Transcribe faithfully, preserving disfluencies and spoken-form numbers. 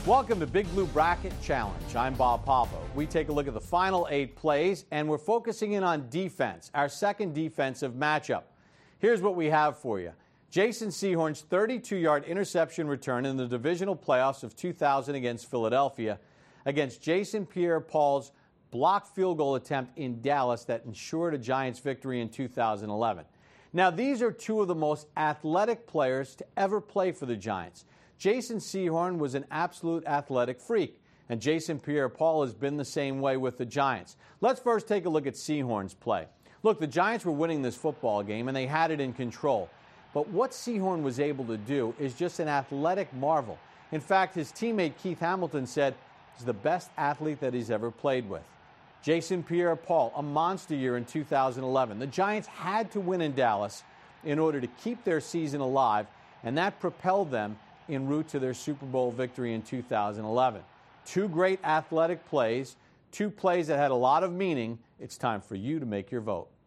Welcome to Big Blue Bracket Challenge. I'm Bob Papa. We take a look at the final eight plays, and we're focusing in on defense, our second defensive matchup. Here's what we have for you. Jason Sehorn's thirty-two-yard interception return in the divisional playoffs of two thousand against Philadelphia against Jason Pierre-Paul's blocked field goal attempt in Dallas that ensured a Giants victory in two thousand eleven. Now, these are two of the most athletic players to ever play for the Giants. Jason Sehorn was an absolute athletic freak, and Jason Pierre-Paul has been the same way with the Giants. Let's first take a look at Sehorn's play. Look, the Giants were winning this football game, and they had it in control. But what Sehorn was able to do is just an athletic marvel. In fact, his teammate Keith Hamilton said he's the best athlete that he's ever played with. Jason Pierre-Paul, a monster year in two thousand eleven. The Giants had to win in Dallas in order to keep their season alive, and that propelled them en route to their Super Bowl victory in two thousand eleven. Two great athletic plays, two plays that had a lot of meaning. It's time for you to make your vote.